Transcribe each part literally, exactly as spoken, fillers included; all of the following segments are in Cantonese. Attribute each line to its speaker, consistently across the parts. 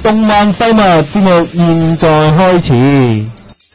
Speaker 1: 動漫廢物節目現在開始。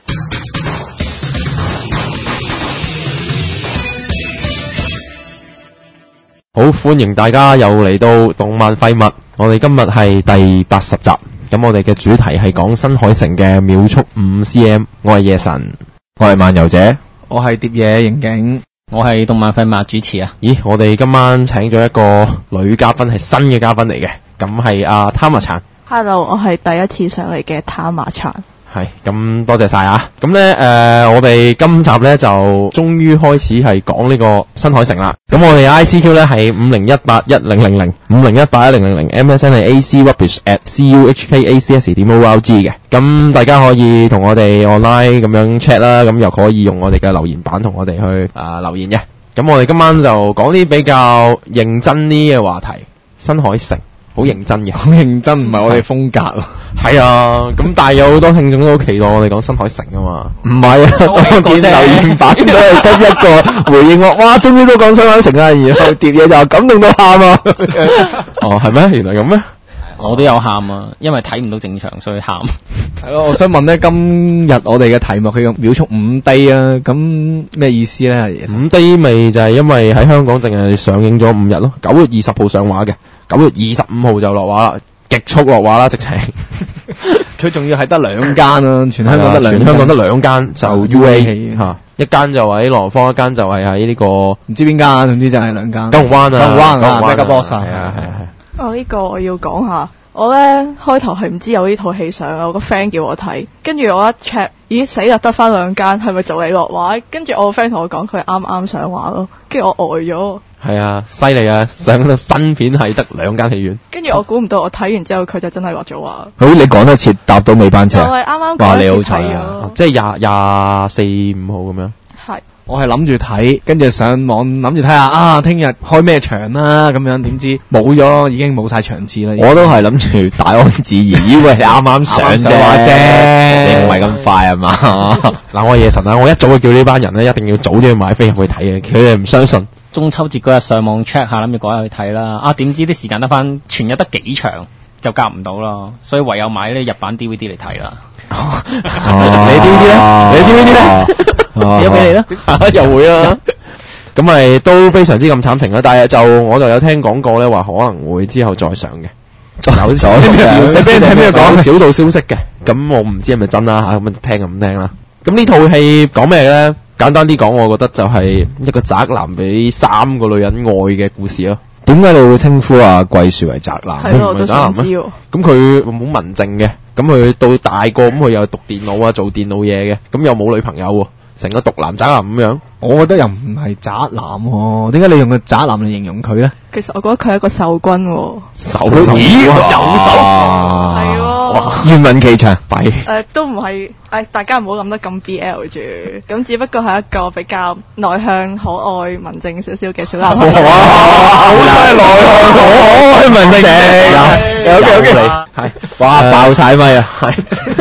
Speaker 2: 好，歡迎大家又嚟到動漫廢物，我哋今日係第八十集，咁我哋嘅主題係講新海誠嘅秒速五 C M， 我係夜神，
Speaker 3: 我係漫遊者，
Speaker 4: 我係蝶野刑警，
Speaker 5: 我係動漫廢物主持啊。
Speaker 2: 咦，我哋今晚請咗一個女嘉賓，係新嘅嘉賓嚟嘅，咁係阿 Tama-chan。
Speaker 6: Hello， 我係第一次上嚟嘅 Tama-chan。
Speaker 2: 係，咁多謝晒啊！咁咧，誒、呃，我哋今集咧就終於開始係講呢個新海誠啦。咁我哋 I C Q 咧係五零一八一零零零，五零一八一零零零 ，M S N 係 A C rubbish at C U H K A C S 點 O R G 嘅。咁大家可以同我哋 online 咁樣 chat 啦，咁又可以用我哋嘅留言板同我哋去啊、呃、留言嘅。咁我哋今晚就講啲比較認真啲嘅話題，新海誠。好認真嘅，
Speaker 4: 好認真，唔係我哋風格咯。
Speaker 2: 係啊，咁但係有好多聽眾都好期待我哋講新海誠啊嘛。
Speaker 3: 唔係啊，我見留言版都係得一個回應我，哇，終於都講新海誠啊，然後碟嘢就感動到喊啊。
Speaker 2: 哦，係咩？原來咁咩？
Speaker 5: 我都有喊啊，因為睇唔到正常，所以喊。
Speaker 4: 係咯，我想問咧，今日我哋嘅題目佢用秒速五 day 啊，咁咩意思咧？
Speaker 2: 五 day 咪就係因為喺香港淨係上映咗五日咯，九月二十號上畫嘅。九月二十五號就落畫啦，極速落畫啦，直情。
Speaker 4: 佢仲要係得兩間啊，全香港得兩，
Speaker 2: 全香港得兩間就 U A 嚇、
Speaker 4: 啊，
Speaker 2: 一間就喺羅芳，一間就係喺呢個
Speaker 4: 唔知邊間，總之就係兩間。
Speaker 2: 九龍灣啊，
Speaker 4: 九龍灣啊
Speaker 2: Mega
Speaker 4: Boss 啊，
Speaker 2: 係啊係啊係。
Speaker 6: 哦，呢、這個我要講下。我咧開頭係唔知有呢套戲上啊，我個 friend 叫我睇，跟住我一 check，咦死啦，得翻兩間，係咪就嚟落畫？跟住我個 friend 同我講佢啱啱上畫咯，跟住我呆咗。
Speaker 2: 係啊，犀利啊！上到新片係得兩間戲院。
Speaker 6: 跟住我估唔到，我睇完之後佢就真係落咗畫。
Speaker 3: 好，你講得切，搭到尾班車。
Speaker 6: 我係啱啱
Speaker 3: 話你好彩啊！
Speaker 2: 即係廿廿四五號咁樣。
Speaker 6: 係。
Speaker 4: 我係諗住睇，跟住上網諗住睇下啊，聽日開咩場啦咁樣，點知冇咗，已經冇晒場次啦。
Speaker 3: 我都係諗住大安旨意，以為你啱啱上啫，你唔係咁快啊嘛。
Speaker 2: 嗱，我係夜神啊，我一早就叫呢班人咧，一定要早啲去買飛入去睇嘅，佢哋唔相信。
Speaker 5: 中秋節嗰日上網 check 下，諗住嗰日去睇啦。啊，點知啲時間得翻，全日得幾場，就夾唔到咯，所以唯有買呢日版 D V D 嚟睇啦。
Speaker 2: 你 D V D 咧？你 D V D 咧？
Speaker 5: 借咗俾你啦，
Speaker 2: 又會啦。咁咪都非常之咁慘情啦，但係就我就有聽講過咧，話可能會之後再上嘅。有少少俾你聽咩講小道消息嘅，咁我唔知係咪真啦吓，咁聽就咁聽啦。咁呢套戲講咩咧？簡單啲講，我覺得就係一個宅男俾三個女人愛嘅故事咯。
Speaker 3: 點解你會稱呼阿桂樹為宅男？
Speaker 6: 係咯，我都想知喎。
Speaker 2: 咁佢好文靜嘅，咁佢到大個咁佢又讀電腦啊，做電腦嘢嘅，咁又冇女朋友喎。成個毒男宅男咁樣，
Speaker 4: 我覺得又唔係宅男喎，點解你用個宅男嚟形容佢咧？
Speaker 6: 其實我覺得佢係一個受軍喎，
Speaker 2: 受咦有手，
Speaker 6: 係喎，
Speaker 3: 願聞其詳，
Speaker 2: 弊
Speaker 6: 誒都唔係，誒大家唔好諗得咁 B L 住，咁只不過係一個比較內向、可愛、文靜少少嘅小男孩。
Speaker 3: 哇，好犀內向、可愛、文靜，有有嘅，係，哇爆晒咪啊，係。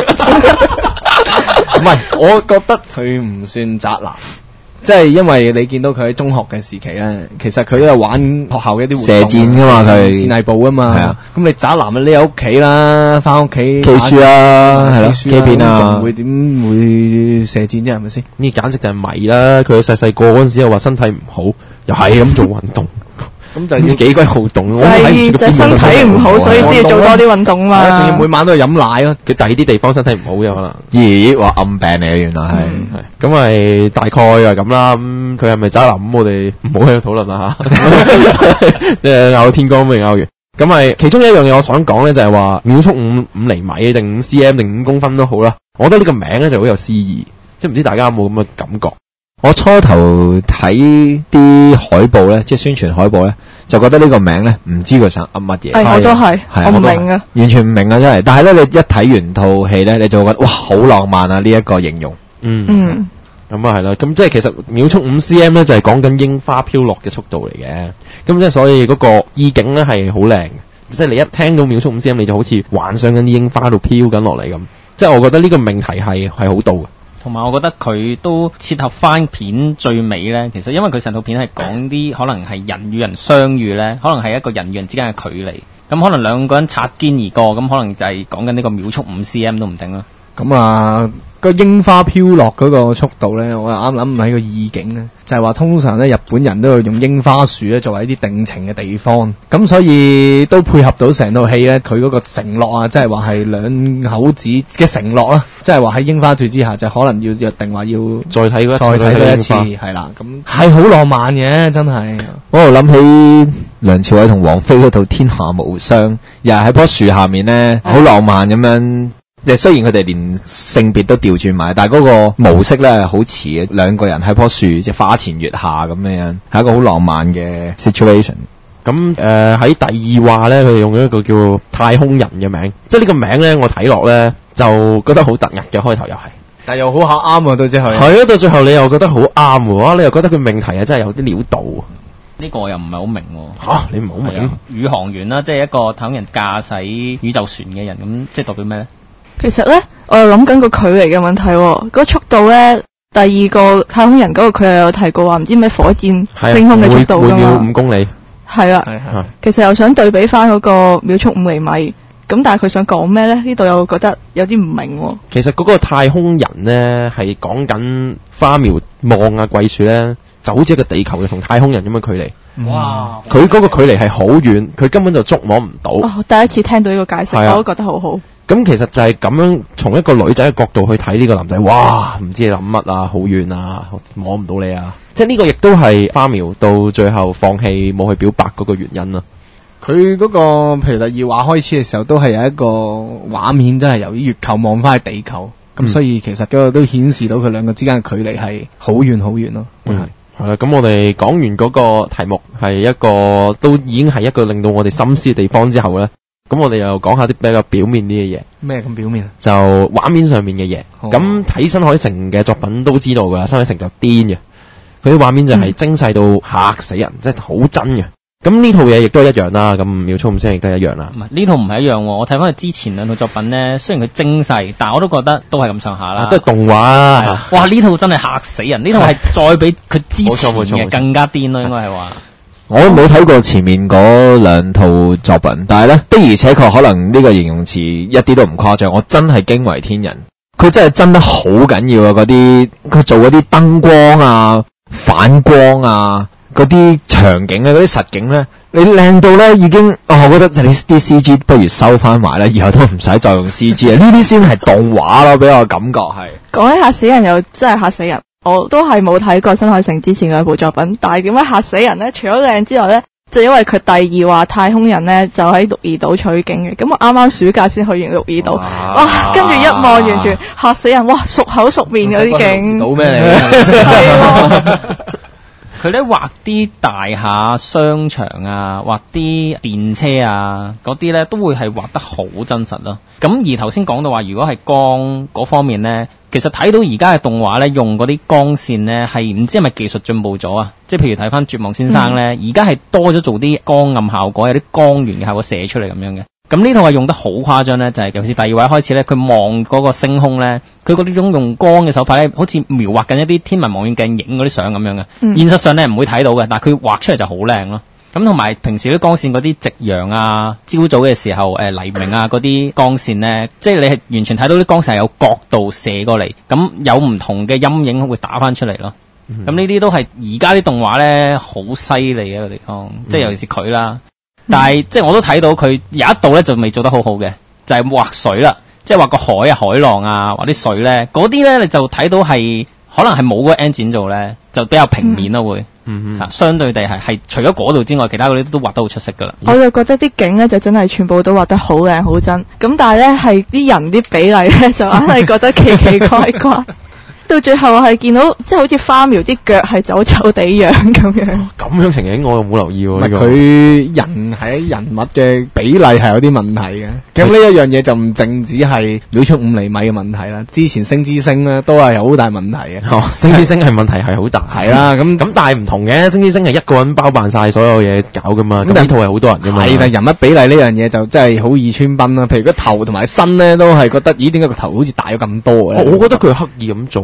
Speaker 4: 唔係，我覺得佢唔算宅男，即係因為你見到佢喺中學嘅時期咧，其實佢都有玩學校嘅一啲活動，
Speaker 3: 射箭噶嘛，佢
Speaker 4: 線藝部啊嘛，係啊。咁你宅男啊，你喺屋企啦，翻屋企
Speaker 3: 記書啦，係咯，K 片啊，
Speaker 4: 仲會點會射箭啫？係咪先？
Speaker 2: 呢簡直就係迷啦！佢細細個嗰陣時又話身體唔好，又係咁做運動。咁就要幾鬼好動，
Speaker 6: 就係就身體唔好，所以先要做多啲運動嘛。
Speaker 4: 仲要每晚都去飲奶咯。
Speaker 2: 佢第二啲地方身體唔好嘅可能。
Speaker 3: 咦？話暗病嚟嘅原來係。
Speaker 2: 係咁咪大概係咁啦。咁佢係咪宅男？咁我哋唔好喺度討論啦嚇。即係拗天光未拗完。咁咪其中一樣嘢我想講咧，就係話秒速五五厘米定五 cm 定五公分都好啦。我覺得呢個名咧就好有詩意，即係唔知大家有冇咁嘅感覺。
Speaker 3: 我初頭睇啲海報咧，即係宣傳海報咧，就覺得呢個名咧唔知佢想噏乜嘢。
Speaker 6: 係，我都係，我唔明啊，
Speaker 3: 完全唔明啊，真係。但係咧，你一睇完套戲咧，你就會覺得哇，好浪漫啊！呢一個形容。
Speaker 2: 嗯嗯，咁啊係啦。咁即係其實秒速五 cm 咧就係講緊櫻花飄落嘅速度嚟嘅。咁即係所以嗰個意境咧係好靚。即係你一聽到秒速五 cm，你就好似幻想緊啲櫻花喺度飄緊落嚟咁。即係我覺得呢個命題係係好到嘅。
Speaker 5: 同埋我覺得佢都切合翻片最尾咧，其實因為佢成套片係講啲可能係人與人相遇咧，可能係一個人與人之間嘅距離，咁可能兩個人擦肩而過，咁可能就係講緊呢個秒速五 cm 都唔定啦。
Speaker 4: 咁啊，個櫻花飄落嗰個速度咧，我啱諗起個意境咧，就係話通常咧日本人都會用櫻花樹咧作為一啲定情嘅地方，咁所以都配合到成套戲咧，佢嗰個承諾啊，即係話係兩口子嘅承諾啦，即係話喺櫻花樹之下就可能要約定話要
Speaker 2: 再睇嗰
Speaker 4: 再睇多一次，係啦，咁係好浪漫嘅，真係。
Speaker 3: 我又諗起梁朝偉同王菲嗰套《天下無雙》，又係喺棵樹下面咧，好浪漫咁樣。即雖然佢哋連性別都調轉埋，但係嗰個模式咧係好似嘅，兩個人喺棵樹即係花前月下咁樣，係一個好浪漫嘅 situation。
Speaker 2: 咁誒喺第二話咧，佢哋用咗一個叫太空人嘅名，即係呢個名咧，我睇落咧就覺得好突兀嘅，開頭又係，
Speaker 4: 但又好巧啱啊！到最後
Speaker 2: 係啊，到最後你又覺得好啱喎，你又覺得佢命題啊真係有啲料到。
Speaker 5: 呢個我又唔係好明喎。
Speaker 2: 嚇，你唔係好明？
Speaker 5: 宇航員啦，即係一個太空人駕駛宇宙船嘅人，咁即係代表咩咧？
Speaker 6: 其實咧，我又諗緊個距離嘅問題喎。嗰個速度咧，第二個太空人嗰個佢又有提過話，唔知咩火箭升空嘅速度㗎嘛。
Speaker 2: 每秒五公里。
Speaker 6: 係啊，其實又想對比翻嗰個秒速五厘米，咁但係佢想講咩咧？呢度又覺得有啲唔明喎。
Speaker 2: 其實嗰個太空人咧係講緊花苗望啊桂樹咧，就好似一個地球嘅同太空人咁嘅距離。
Speaker 5: 哇！
Speaker 2: 佢嗰個距離係好遠，佢根本就捉摸唔到。
Speaker 6: 哦，第一次聽到呢個解釋，我都覺得好好。
Speaker 2: 咁其實就係咁樣，從一個女仔嘅角度去睇呢個男仔，哇！唔知你諗乜啊，好遠啊，摸唔到你啊！即係呢個亦都係花苗到最後放棄冇去表白嗰個原因啦。
Speaker 4: 佢嗰個譬如第二話開始嘅時候，都係有一個畫面，真係由月球望翻去地球，咁、嗯、所以其實嗰個都顯示到佢兩個之間嘅距離係好遠好遠咯。
Speaker 2: 嗯，係啦，咁我哋講完嗰個題目係一個都已經係一個令到我哋深思嘅地方之後咧。咁我哋又講下啲比較表面啲嘅嘢。
Speaker 4: 咩咁表面啊？
Speaker 2: 就畫面上面嘅嘢。咁睇、哦、新海誠嘅作品都知道㗎，新海誠就癲嘅，佢啲畫面就係精細到嚇死人，即係好真嘅。咁呢套嘢亦都係一樣啦，咁秒速五星亦都係一樣啦。
Speaker 5: 唔係呢套唔係一樣喎，我睇翻佢之前兩套作品咧，雖然佢精細，但我都覺得都係咁上下啦。
Speaker 2: 都係動畫啊！
Speaker 5: 哇！呢套真係嚇死人，呢套係再比佢之前嘅更加癲咯，應該係話。
Speaker 3: 我都冇睇過前面嗰兩套作品，但係咧的而且確可能呢個形容詞一啲都唔誇張，我真係驚為天人。佢真係真得好緊要啊！嗰啲佢做嗰啲燈光啊、反光啊、嗰啲場景啊、嗰啲實景咧，你靚到咧已經，哦、我覺得你啲 C G 不如收翻埋啦，以後都唔使再用 C G 啊！呢啲先係動畫咯，俾我感覺係。講
Speaker 6: 起嚇死人又真係嚇死人。我都係冇睇過新海誠之前嘅一部作品，但係點解嚇死人呢？除咗靚之外呢，就因為佢第二話太空人呢就喺鹿兒島取景嘅，咁我啱啱暑假先去完鹿兒島，哇！哇跟住一望完全嚇死人，哇！熟口熟面嗰啲景，
Speaker 4: 鹿兒島咩嚟？
Speaker 5: 佢咧畫啲大廈、商場啊，畫啲電車啊，嗰啲咧都會係畫得好真實咯。咁而頭先講到話，如果係光嗰方面咧，其實睇到而家嘅動畫咧，用嗰啲光線咧，係唔知係咪技術進步咗啊？即係譬如睇翻《絕望先生》咧，而家係多咗做啲光暗效果，有啲光源嘅效果射出嚟咁樣嘅。咁呢套係用得好誇張咧，就係、是、尤其是第二位開始咧，佢望嗰個星空咧，佢嗰種用光嘅手法咧，好似描畫緊一啲天文望遠鏡影嗰啲相咁樣嘅。嗯、現實上咧唔會睇到嘅，但係佢畫出嚟就好靚咯。咁同埋平時啲光線嗰啲夕陽啊、朝早嘅時候誒、呃、黎明啊嗰啲光線咧，即係你係完全睇到啲光線係有角度射過嚟，咁有唔同嘅陰影會打翻出嚟咯。咁呢啲都係而家啲動畫咧好犀利嘅一個地方，嗯、即係尤其是佢啦。但係、嗯、即係我都睇到佢有一度咧就未做得好好嘅，就係、是、畫水啦，即係畫個海啊、海浪啊、畫啲水咧，嗰啲咧你就睇到係可能係冇嗰個 engine 做咧，就比較平面咯、嗯、會，嗯嗯，相對地係係除咗嗰度之外，其他嗰啲都畫得好出色噶啦。
Speaker 6: 我就覺得啲景咧就真係全部都畫得好靚好真，咁但係咧係啲人啲比例咧就硬係覺得奇奇怪怪。到最後我係見到即係好似花苗啲腳係走走地樣咁樣，
Speaker 2: 咁樣情景我又冇留意喎。
Speaker 4: 唔係佢人喺人物嘅比例係有啲問題嘅。咁呢一樣嘢就唔淨止係秒速五厘米嘅問題啦。之前星之星咧都係有好大問題嘅。
Speaker 2: 哦，星之星係問題係好大。
Speaker 4: 係啦，咁
Speaker 2: 咁但係唔同嘅，星之星係一個人包辦晒所有嘢搞噶嘛。咁呢套係好多人噶嘛。
Speaker 4: 係，但人物比例呢樣嘢就真係好易穿崩啦。譬如個頭同埋身咧都係覺得，咦點解個頭好似大咗咁多嘅？
Speaker 2: 我覺得佢刻意咁做。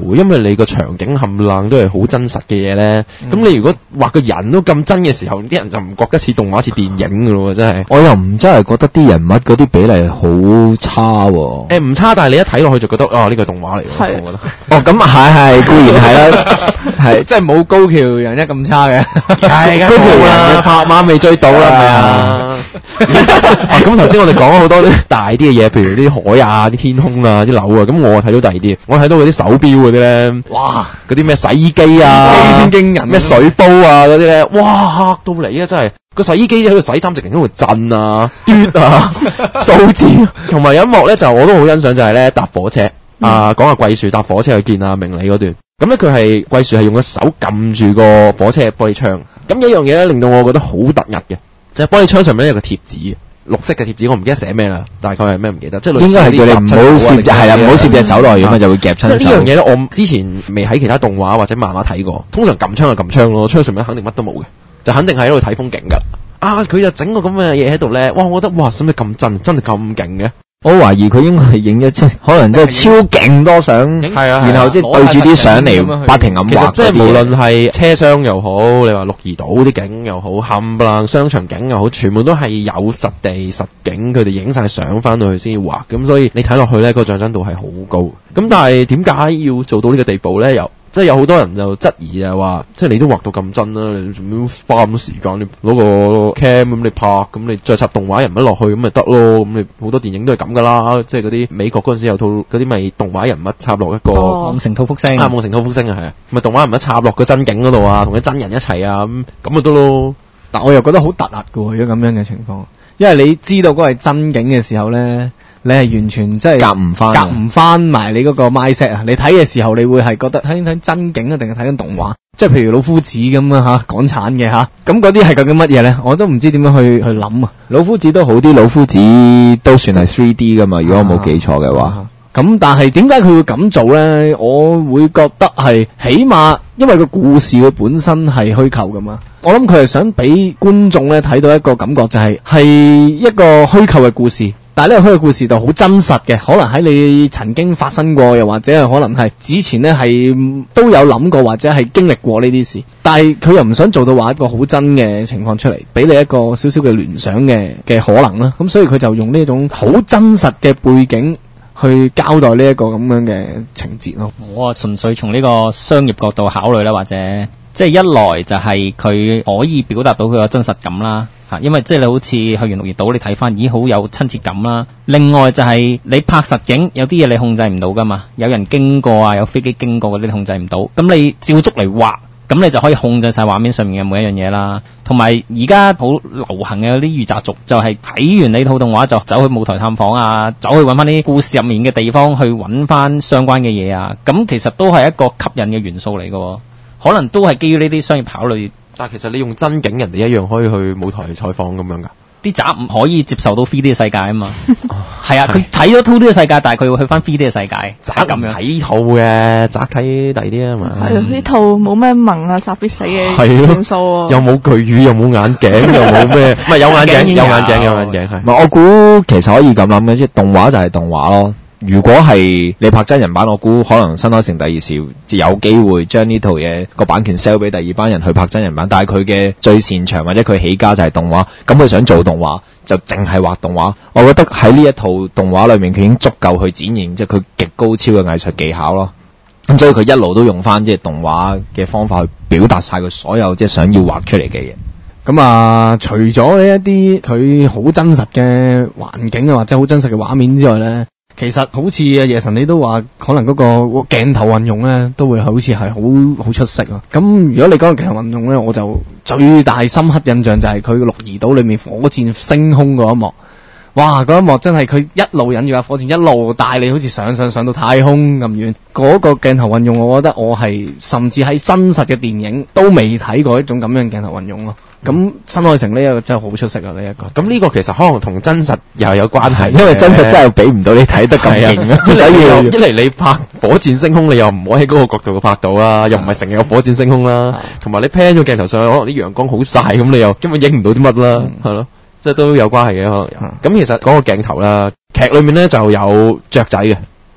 Speaker 2: 會，因為你個場景冚唪唥都係好真實嘅嘢咧。咁、嗯、你如果畫個人都咁真嘅時候，啲人就唔覺得似動畫似電影噶咯，真係。
Speaker 3: 我又唔真係覺得啲人物嗰啲比例好差喎、
Speaker 2: 欸。誒唔差，但係你一睇落去就覺得啊呢個動畫嚟嘅，我覺得。
Speaker 3: 哦咁係係固然係啦，係
Speaker 4: 即係冇高橋人一咁差嘅。
Speaker 2: 係高橋啦，拍馬未追到啦，係咪啊？咁頭先我哋講咗好多啲大啲嘅嘢，譬如啲海啊、啲天空啊、啲樓啊，咁我睇到第二啲，我睇到嗰啲手錶嗰啲咧，哇！嗰啲咩洗衣機啊，
Speaker 4: 機先驚人，
Speaker 2: 咩水煲啊嗰啲咧，哇嚇到你啊！真係個洗衣機喺度洗衫，直情喺度震啊、嘟啊、數字，同埋有一幕咧就我都好欣賞，就係咧搭火車、嗯、啊，講下桂樹搭火車去見阿明理嗰段，咁咧佢係桂樹係用個手撳住個火車玻璃窗，咁有一樣嘢咧令到我覺得好突兀嘅，就係、是、玻璃窗上面咧有個貼紙。綠色嘅貼紙，我唔記得寫咩啦，大概係咩唔記得，即係類似
Speaker 3: 應該係叫你唔好攝，係啦，唔好攝隻手落去，咁啊就會夾親手。
Speaker 2: 即係呢樣嘢咧，我之前未喺其他動畫或者漫畫睇過，通常撳槍就撳槍咯，窗上面肯定乜都冇嘅，就肯定係喺度睇風景㗎。啊，佢就整個咁嘅嘢喺度咧，哇！我覺得哇，使唔使咁真？真係咁勁嘅？
Speaker 3: 我懷疑佢應該係影一隻，可能真係超勁多相，係啊，然後即係對住啲相嚟不停咁畫。
Speaker 2: 即係無論係車廂又好，你話鹿兒島啲景又好，冚唪唥商場景又好，全部都係有實地實景，佢哋影晒相翻到去先畫。咁所以你睇落去咧，個像真度係好高。咁但係點解要做到呢個地步咧？又即係有好多人就質疑啊，話即係你都畫到咁真啦，你做咩花咁多時間？你攞個 cam 咁你拍，咁你再插動畫人物落去咁咪得咯？咁你好多電影都係咁噶啦，即係嗰啲美國嗰陣時有套嗰啲咪動畫人物插落一個
Speaker 5: 夢城吐福星
Speaker 2: 啊，夢城吐福星啊，係啊，咪動畫人物插落個真景嗰度啊，同啲真人一齊啊，咁咁咪得咯。
Speaker 4: 但我又覺得好突兀噶喎，如果咁樣嘅情況，因為你知道嗰個係真景嘅時候咧。你係完全即係
Speaker 3: 夾唔翻，
Speaker 4: 夾唔翻埋你嗰個 mindset 啊！你睇嘅時候，你會係覺得睇睇真景啊，定係睇緊動畫？即係譬如老夫子咁啊嚇，港產嘅嚇，咁嗰啲係究竟乜嘢咧？我都唔知點樣去去諗啊！
Speaker 3: 老夫子都好啲，老夫子都算係 three D 噶嘛，如果我冇記錯嘅話。
Speaker 4: 咁、啊啊、但係點解佢會咁做咧？我會覺得係起碼因為個故事佢本身係虛構噶嘛。我諗佢係想俾觀眾咧睇到一個感覺，就係係一個虛構嘅故事。但係呢個虛構故事就好真實嘅，可能喺你曾經發生過，又或者係可能係之前呢係都有諗過，或者係經歷過呢啲事。但係佢又唔想做到話一個好真嘅情況出嚟，俾你一個少少嘅聯想嘅嘅可能啦。咁所以佢就用呢種好真實嘅背景去交代呢一個咁樣嘅情節咯。
Speaker 5: 我啊純粹從呢個商業角度考慮啦，或者即係一來就係佢可以表達到佢個真實感啦。因為即係你好似去完鹿兒島，你睇翻已經好有親切感啦。另外就係你拍實景，有啲嘢你控制唔到噶嘛，有人經過啊，有飛機經過嗰啲你控制唔到。咁你照足嚟畫，咁你就可以控制晒畫面上面嘅每一樣嘢啦。同埋而家好流行嘅嗰啲御宅族，就係睇完你套動畫就走去舞台探訪啊，走去揾翻啲故事入面嘅地方去揾翻相關嘅嘢啊。咁其實都係一個吸引嘅元素嚟嘅，可能都係基於呢啲商業考慮。
Speaker 2: 但係其實你用真景，人哋一樣可以去舞台採訪咁樣噶。
Speaker 5: 啲宅唔可以接受到 three D 嘅世界啊嘛。係啊，佢睇咗 two D 嘅世界，但係佢會去翻 three D 嘅世界。
Speaker 2: 宅咁樣睇呢套嘅，宅睇第二啲啊嘛。
Speaker 6: 係啊，呢套冇咩萌啊，殺必死嘅元素喎。
Speaker 2: 又冇巨乳，又冇眼鏡，又冇咩，唔係有眼鏡，有眼鏡，有眼鏡係。
Speaker 3: 唔係我估其實可以咁諗嘅，即係動畫就係動畫咯。如果係你拍真人版，我估可能新海誠第二時就有機會將呢套嘢個版權 sell 俾第二班人去拍真人版，但係佢嘅最擅長或者佢起家就係動畫，咁佢想做動畫就淨係畫動畫。我覺得喺呢一套動畫裏面，佢已經足夠去展現即係佢極高超嘅藝術技巧咯。咁所以佢一路都用翻即係動畫嘅方法去表達晒佢所有即係想要畫出嚟嘅嘢。
Speaker 4: 咁啊，除咗呢一啲佢好真實嘅環境啊，或者好真實嘅畫面之外咧。其實好似啊夜神你都話，可能嗰個鏡頭運用咧，都會好似係好好出色啊。咁如果你講個鏡頭運用咧，我就最大深刻印象就係佢鹿兒島裏面火箭升空嗰一幕。哇！嗰一幕真係佢一路引住架火箭，一路帶你好似上上上到太空咁遠。嗰、那個鏡頭運用，我覺得我係甚至喺真實嘅電影都未睇過一種咁樣嘅鏡頭運用咯。咁、嗯、新海誠呢一個真係好出色啊！呢、這、一個咁呢個其實可能同真實又有關係，
Speaker 3: 因為真實真係俾唔到你睇得咁勁啊！
Speaker 2: 所以一嚟你拍火箭升空，你又唔可以喺嗰個角度拍到啦，又唔係成日有火箭升空啦，同埋你 pan 咗鏡頭上去，可能啲陽光好曬，咁你又根本影唔到啲乜啦，係咯、嗯。即係都有關係嘅，可能有。咁、嗯、其實講個鏡頭啦，劇裏面咧就有雀仔嘅，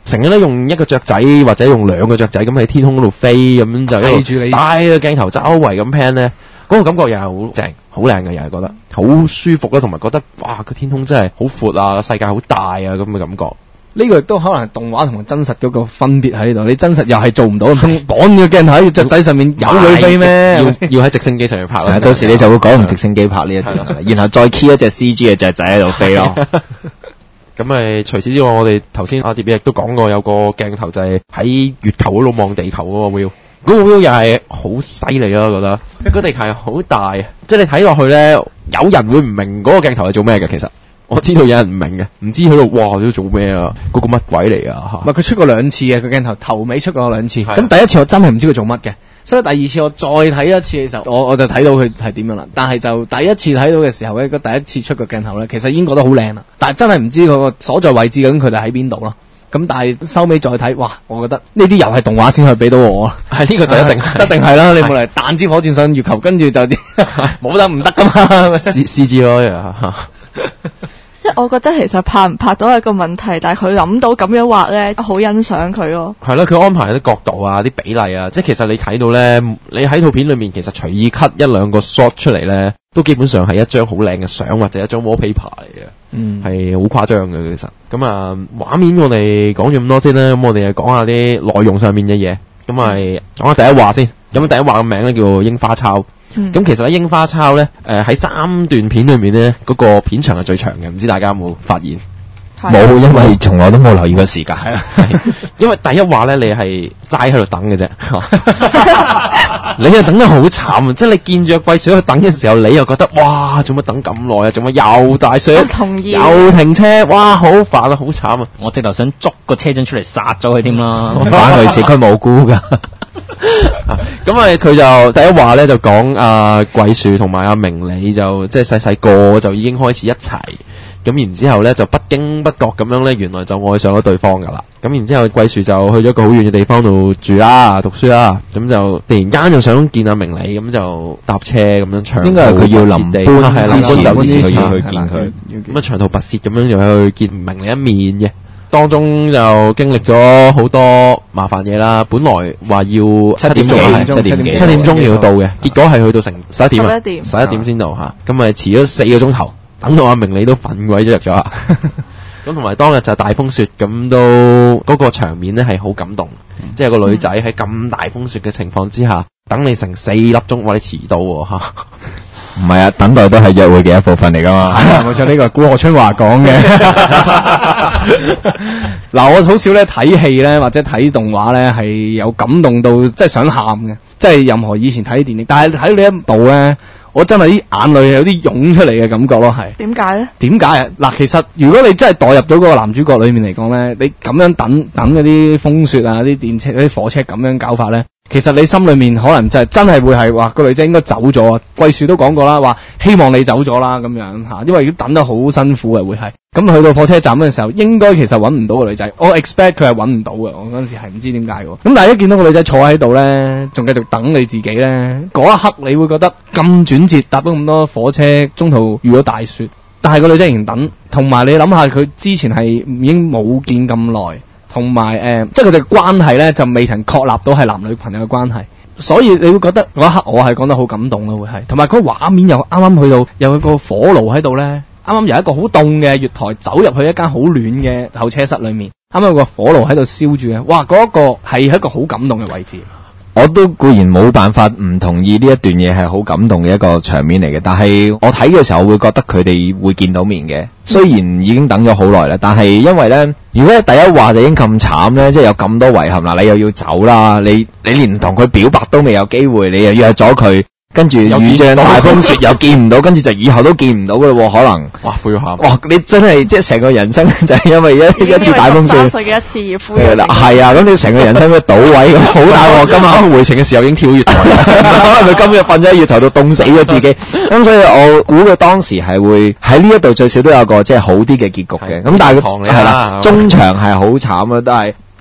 Speaker 2: 成日咧用一個雀仔或者用兩個雀仔咁喺天空嗰度飛，咁樣就一路
Speaker 4: 帶住你
Speaker 2: 帶個鏡頭周圍咁 pan 咧，嗰、個感覺又係好正、好靚嘅，又係覺得好舒服啦，同埋覺得哇個天空真係好闊啊，世界好大啊咁嘅感覺。
Speaker 4: 呢個亦都可能係動畫同埋真實嗰個分別喺呢度。你真實又係做唔到，綁住個鏡頭喺雀仔上面有佢飛咩？
Speaker 2: 要要喺直升機上面拍啦。
Speaker 3: 到時你就會講用直升機拍呢一段，然後再 key 一隻 C G 嘅雀仔喺度飛咯。
Speaker 2: 咁誒，除此之外，我哋頭先阿碟亦都講過有個鏡頭就係喺月球嗰度望地球嗰個 view，嗰個 view 又係好犀利咯，我覺得個地球係好大，即係你睇落去咧，有人會唔明嗰個鏡頭係做咩嘅？其實我知道有人唔明嘅，唔知喺度哇都做咩啊？嗰、個乜鬼嚟啊？
Speaker 4: 唔係佢出過兩次嘅個鏡頭，頭尾出過兩次。
Speaker 2: 係
Speaker 4: 咁第一次我真係唔知佢做乜嘅，所以第二次我再睇一次嘅時候，我我就睇到佢係點樣啦。但係就第一次睇到嘅時候咧，個第一次出個鏡頭咧，其實已經覺得好靚啦。但係真係唔知佢個所在位置究竟佢哋喺邊度咯。咁但係收尾再睇，哇！我覺得呢啲又係動畫先可以俾到我啊。
Speaker 2: 係呢個就一定
Speaker 4: 一定係啦，你冇嚟彈支火箭上月球，跟住就冇得唔得噶嘛
Speaker 2: C C G 咯，又
Speaker 6: 即係我覺得其實拍唔拍到係個問題，但係佢諗到咁樣畫咧，好欣賞佢咯。
Speaker 2: 係咯，佢安排啲角度啊、啲比例啊，即係其實你睇到咧，你喺套片裏面其實隨意 cut 一兩個 shot 出嚟咧，都基本上係一張好靚嘅相或者一張 wallpaper 嚟嘅，
Speaker 4: 嗯，
Speaker 2: 係好誇張嘅其實。咁啊，畫面我哋講咗咁多先啦，咁我哋就講下啲內容上面嘅嘢。咁係講下第一話先。咁第一話嘅名咧叫做櫻花抄。咁、
Speaker 6: 嗯、
Speaker 2: 其實咧櫻花抄咧，誒、呃、喺三段片裏面咧，嗰、個片長係最長嘅，唔知大家有冇發現？
Speaker 3: 冇，因為從來都冇留意過時間。
Speaker 2: 係啊，因為第一話咧，你係齋喺度等嘅啫，你係等得好慘啊！即係你見住個貴水去等嘅時候，你又覺得哇，做乜等咁耐啊？做乜又大水，
Speaker 6: 我同意
Speaker 2: 又停車，哇，好煩啊，好慘啊！
Speaker 5: 我直頭想捉個車長出嚟殺咗佢添啦。
Speaker 3: 反佢事，佢無辜噶。
Speaker 2: 咁啊，佢就第一話咧就講阿桂樹同埋阿明理就即係細細個就已經開始一齊，咁然之後咧就不經不覺咁樣咧，原來就愛上咗對方噶啦。咁然之後桂樹就去咗一個好遠嘅地方度住啦，讀書啦，咁就突然間就想見阿明理，咁就搭車咁樣長途
Speaker 3: 應該係佢要臨
Speaker 2: 地
Speaker 3: 搬
Speaker 2: 係
Speaker 3: 之前
Speaker 2: 臨搬走之前
Speaker 3: 佢要去
Speaker 2: 係
Speaker 3: 見佢。
Speaker 2: 咁啊長途跋涉咁樣又去見明理一面嘅。當中就經歷咗好多麻煩嘢啦，本來話要七點鐘
Speaker 3: 七點幾
Speaker 2: 七點鐘要到嘅，結果係去到成十一點啊，
Speaker 6: 十一點
Speaker 2: 十一點先到嚇，咁咪遲咗四個鐘頭，等到阿明理都瞓鬼咗入咗啊！咁同埋當日就大風雪，咁都嗰個場面咧係好感動，即係個女仔喺咁大風雪嘅情況之下，等你成四粒鐘，哇！你遲到喎嚇。
Speaker 3: 唔係啊，等待都係約會嘅一部分嚟噶嘛。
Speaker 4: 係啊，冇錯，呢個係古賀春華講嘅。嗱，我好少咧睇戲咧，或者睇動畫咧，係有感動到即係想喊嘅，即係任何以前睇電影。但係睇到呢一度咧，我真係啲眼淚有啲湧出嚟嘅感覺咯，係。
Speaker 6: 點解咧？
Speaker 4: 點解啊？嗱，其實如果你真係代入到嗰個男主角裏面嚟講咧，你咁樣等等嗰啲風雪啊、啲電車、啲火車咁樣搞法咧。其實你心裏面可能就係真係會係話個女仔應該走咗啊！桂樹都講過啦，話希望你走咗啦咁樣吓，因為如果等得好辛苦嘅會係。咁去到火車站嗰陣時候，應該其實揾唔到個女仔，我 expect 佢係揾唔到嘅。我嗰陣時係唔知點解嘅。咁但係一見到個女仔坐喺度咧，仲繼續等你自己咧，嗰一刻你會覺得咁轉折，搭咗咁多火車，中途遇到大雪，但係個女仔仍然等，同埋你諗下佢之前係已經冇見咁耐。同埋誒，即係佢哋關係咧就未曾確立到係男女朋友嘅關係，所以你會覺得嗰一刻我係講得好感動咯，會係。同埋嗰個畫面又啱啱去到有個火爐喺度咧，啱啱由一個好凍嘅月台走入去一間好暖嘅候車室裏面，啱啱有個火爐喺度燒住嘅，哇！嗰、嗰個係一個好感動嘅位置。
Speaker 3: 我都固然冇辦法唔同意呢一段嘢係好感動嘅一個場面嚟嘅，但係我睇嘅時候我會覺得佢哋會見到面嘅，雖然已經等咗好耐啦，但係因為呢，如果第一話就已經咁慘呢，即係有咁多遺憾啦，你又要走啦，你你連同佢表白都未有機會，你又約咗佢，跟住遇上大風雪又見唔到，跟住就以後都見唔到噶咯，可能
Speaker 2: 哇，灰喊！
Speaker 3: 哇，你真係即係成個人生就係因為一一次大風雪，
Speaker 6: 三歲嘅一次而灰咗。
Speaker 3: 係啊，咁你成個人生都倒位咁，好大鑊。今晚回程嘅時候已經跳月台，可能佢今日瞓咗喺月台度凍死咗自己。咁所以我估佢當時係會喺呢一度最少都有個即係好啲嘅結局嘅。咁但係係啦，中場係好慘啊，都係。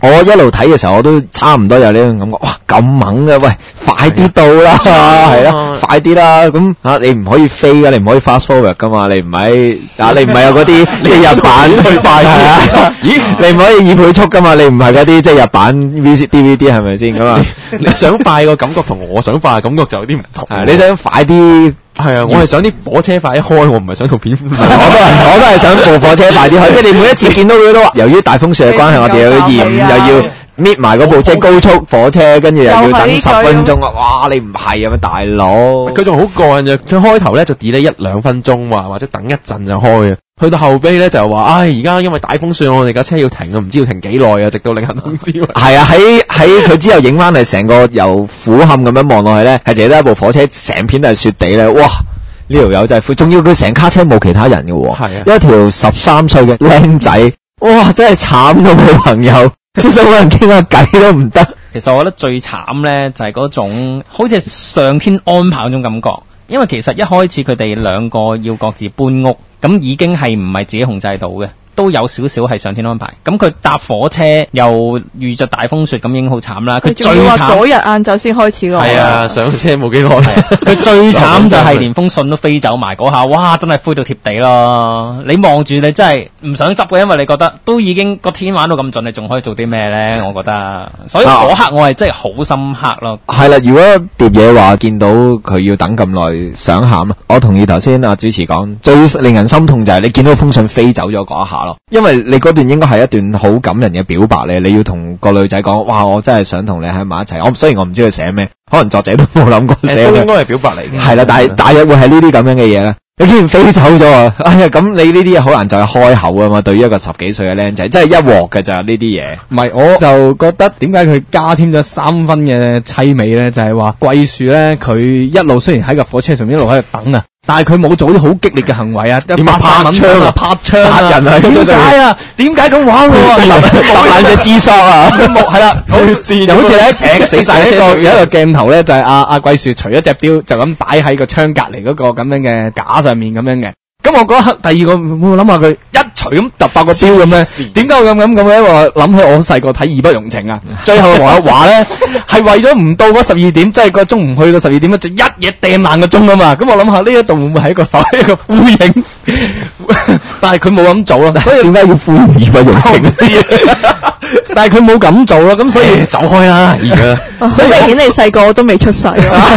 Speaker 3: 我一路睇嘅時候，我都差唔多有呢種感覺，哇咁猛嘅，喂，快啲到啦，係啦，快啲啦，咁啊你唔可以飛噶，你唔可以 fast forward 噶嘛，你唔係啊你唔係有嗰啲即係日版去快係啊，咦你唔可以以倍速噶嘛，你唔係嗰啲即係日版 V C D V D 係咪先咁啊？
Speaker 2: 你想快個感覺同我想快嘅感覺就有啲唔同。
Speaker 3: 係你想快啲。
Speaker 2: 係啊，我係想啲火車快啲開，我唔係想套片。
Speaker 3: 我都係，我都係想部火車快啲開。即係你每一次見到佢都話，由於大風雪嘅關係，我哋又要延誤，又要搣埋嗰部車高速火車，跟住又要等十分鐘啊！哇，你唔係啊嘛，大佬！
Speaker 2: 佢仲好過癮嘅，佢開頭咧就 delay 一兩分鐘話，或者等一陣就開啊。去到後尾咧就話，唉，而家因為大風雪，我哋架車要停啊，唔知要停幾耐啊，直到另行通知。
Speaker 3: 係啊，喺喺佢之後影翻嚟，成個由俯瞰咁樣望落去咧，係淨係得一部火車，成片都係雪地咧，哇！呢條友真係灰，仲要佢成卡車冇其他人嘅喎，係啊，一條十三歲嘅僆仔，哇！真係慘到冇朋友，即係想揾人傾下偈都唔得。
Speaker 5: 其實我覺得最慘咧就係嗰種好似上天安排嗰種感覺，因為其實一開始佢哋兩個要各自搬屋，咁已經係唔係自己控制到嘅。都有少少係上天安排，咁佢搭火車又遇着大風雪，咁已經好慘啦。佢最慘
Speaker 6: 嗰日晏晝先開始㗎。
Speaker 2: 係啊，上車冇幾耐。
Speaker 5: 佢最慘就係連封信都飛走埋嗰下，哇！真係灰到貼地咯。你望住你真係唔想執嘅，因為你覺得都已經個天玩到咁盡，你仲可以做啲咩咧？我覺得，所以嗰刻我係真係好深刻咯。
Speaker 3: 係啦，如果碟嘢話見到佢要等咁耐想喊啊，我同意頭先阿主持講，最令人心痛就係你見到封信飛走咗嗰一下咯。因為你嗰段應該係一段好感人嘅表白咧，你要同個女仔講，哇！我真係想同你喺埋一齊。我雖然我唔知佢寫咩，可能作者都冇諗過寫。
Speaker 2: 都應該係表白嚟嘅。
Speaker 3: 係啦，但係大約會係呢啲咁樣嘅嘢咧。你竟然飛走咗啊！哎呀，咁你呢啲嘢好難再開口啊嘛。對於一個十幾歲嘅僆仔，真係一鑊嘅咋呢啲嘢。
Speaker 4: 唔係，我就覺得點解佢加添咗三分嘅凄美咧？就係話桂樹咧，佢一路雖然喺個火車上面一路喺度等啊。但係佢冇做啲好激烈嘅行為啊，點
Speaker 3: 拍槍啊、
Speaker 4: 拍槍啊、
Speaker 3: 殺人啊，
Speaker 4: 點解啊？點解咁玩喎？
Speaker 3: 揼爛隻支索啊！
Speaker 4: 係啦，就好似咧劈死晒一個有一個鏡頭咧，就係阿阿桂樹除咗隻錶就咁擺喺個槍隔離嗰個咁樣嘅架上面咁樣嘅。咁我嗰一刻第二個會諗下佢一錘咁揼爆個錶咁咧，點解我咁咁咁咧？我諗起我細個睇《義不容情》啊，最後黃日華咧係為咗唔到嗰十二點，即係個鐘唔去到十二點咧，就一嘢掟爛個鐘啊嘛！咁我諗下呢一度會唔會係一個手一個呼應？但係佢冇咁做咯，所以點解要呼應《義不容情》？但係佢冇咁做咯，咁所以
Speaker 2: 走開啦而家。
Speaker 6: 所以明顯你細個我都未出世。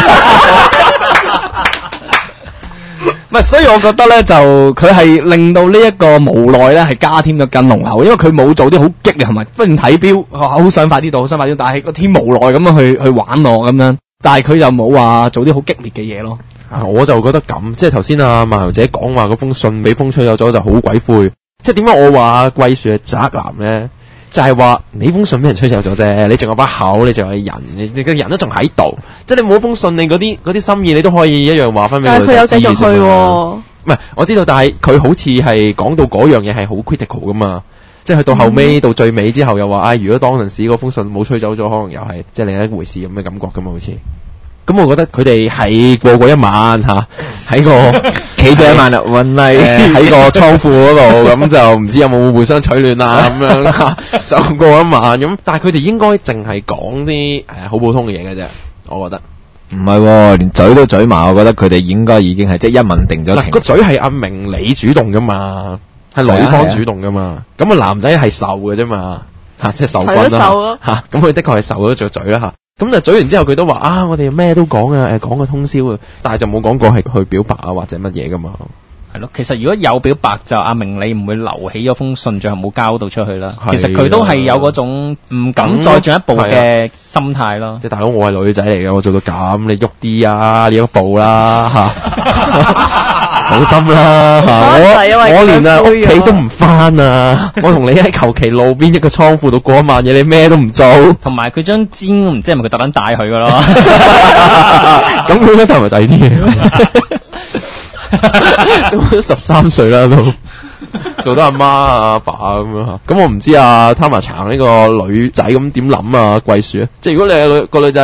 Speaker 4: 唔係，所以我覺得咧，就佢係令到呢一個無奈咧，係加添咗更濃厚，因為佢冇做啲好激烈，係咪？不斷睇錶，好想快啲到，好想快啲，但係個天無奈咁樣去去玩我咁樣，但係佢又冇話做啲好激烈嘅嘢咯。
Speaker 2: 我就覺得咁，即係頭先阿漫遊者講話嗰封信俾風吹走咗就好鬼灰，即係點解我話桂樹係宅男咧？就係話你封信俾人吹走咗啫，你仲有把口，你仲有人，你你個人都仲喺度，即係你冇封信，你嗰啲嗰啲心意你都可以一樣話翻俾佢知。
Speaker 6: 但係佢有繼續去喎。
Speaker 2: 唔係，我知道，但係佢好似係講到嗰樣嘢係好 critical 噶嘛，即係去到後尾、嗯、到最尾之後又話，唉、哎，如果當陣時嗰封信冇吹走咗，可能又係即係另一回事咁嘅感覺噶嘛，好似。咁我覺得佢哋係過過一晚嚇，喺個
Speaker 3: 企咗一晚啦，運麗
Speaker 2: 喺個倉庫嗰度，咁就唔知有冇互相取暖啊咁樣，就過一晚咁。但係佢哋應該淨係講啲誒好普通嘅嘢嘅啫，我覺得。
Speaker 3: 唔係喎，連嘴都嘴埋，我覺得佢哋應該已經係即係一吻定咗情。
Speaker 2: 個嘴係阿明你主動噶嘛，係女方主動噶嘛。咁個男仔係受嘅啫嘛，嚇即係受軍啦嚇。咁佢的確係受咗咗嘴啦嚇。咁就嘴完之後，佢都話啊，我哋咩都講啊，誒講個通宵啊，但係就冇講過係去表白啊或者乜嘢噶嘛。
Speaker 5: 係咯，其實如果有表白就阿明你唔會留起咗封信，最後冇交到出去啦。其實佢都係有嗰種唔敢再進一步嘅心態咯。
Speaker 2: 即係大佬，我係女仔嚟嘅，我做到咁，你喐啲啊，你喐步啦嚇。好心啦，我我連啊屋企都唔翻啊！我同你喺求其路邊一個倉庫度過一晚嘢，你咩都唔做。
Speaker 5: 同埋佢張氈唔知係咪佢特登帶佢噶咯？
Speaker 2: 咁佢應該帶埋第二啲嘢。都十三歲啦，都做得阿媽阿爸咁樣嚇。咁我唔知啊，貪埋橙呢個女仔咁點諗啊？桂樹啊，即係如果你係女個女仔。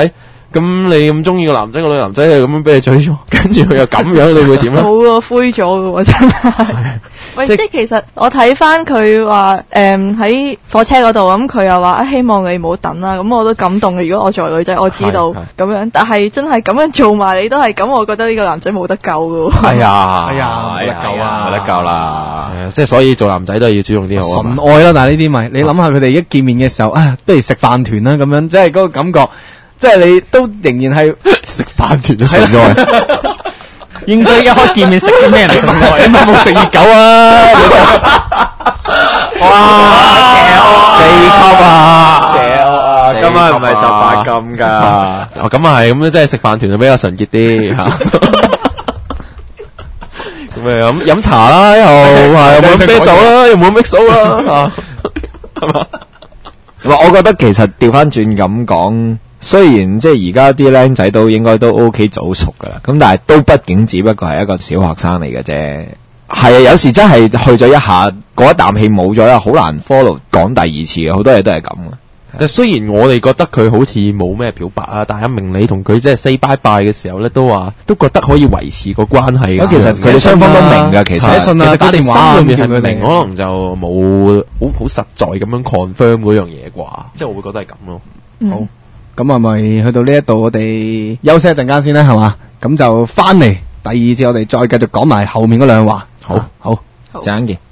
Speaker 2: 咁你咁中意個男仔，個女男仔係咁樣俾你追咗，跟住佢又咁樣，你會點咧？
Speaker 6: 冇啊，灰咗嘅喎，真係。喂，即係其實我睇翻佢話誒喺火車嗰度，咁佢又話啊希望你唔好等啦，咁我都感動嘅。如果我作為女仔，我知道
Speaker 2: 係
Speaker 6: 咁樣，但係真係咁樣做埋你都係咁，我覺得呢個男仔冇得救嘅喎。
Speaker 2: 係啊，
Speaker 4: 哎呀冇得救啊
Speaker 2: 冇得救啦。係啊，即係所以做男仔都係要主動啲好啊嘛。
Speaker 4: 純愛啦，但係呢啲咪你諗下佢哋一見面嘅時候，啊，不如食飯團啦咁樣，即係嗰個感覺，即係你都仍然係
Speaker 2: 食飯團都純愛。
Speaker 5: 應該一開見面食啲咩嚟純愛？
Speaker 2: 你有冇食熱狗啊？哇！四級啊！
Speaker 3: 啊今晚唔係十八禁㗎。
Speaker 2: 哦，咁啊係，咁即係食飯團就比較純潔啲嚇。咁咪飲飲茶啦，又係又冇飲啤酒啦，又冇 mix 啦嚇，係嘛？
Speaker 3: 我覺得其實調翻轉咁講，雖然即係而家啲僆仔都應該都 OK 早熟噶啦，咁但係都畢竟只不過係一個小學生嚟嘅啫。係啊，有時真係去咗一下，嗰一啖氣冇咗啦，好難 follow 講第二次嘅，好多嘢都係咁嘅。
Speaker 2: 但雖然我哋覺得佢好似冇咩表白啊，但係明你同佢即係 say bye bye 嘅時候咧，都話都覺得可以維持個關係嘅。
Speaker 3: 咁其實佢哋雙方都明㗎，其實
Speaker 4: 寫信啊，打電話
Speaker 2: 心裏面係
Speaker 4: 叫佢
Speaker 2: 明，可能就冇好好實在咁樣 confirm 嗰樣嘢啩，即係我會覺得係咁咯。
Speaker 6: 嗯
Speaker 4: 好，咁係咪去到呢一度，我哋休息一陣間先啦，係嘛？咁就翻嚟第二節，我哋再繼續講埋後面嗰兩話。
Speaker 2: 好，
Speaker 4: 好，
Speaker 6: 好
Speaker 3: 陣間見。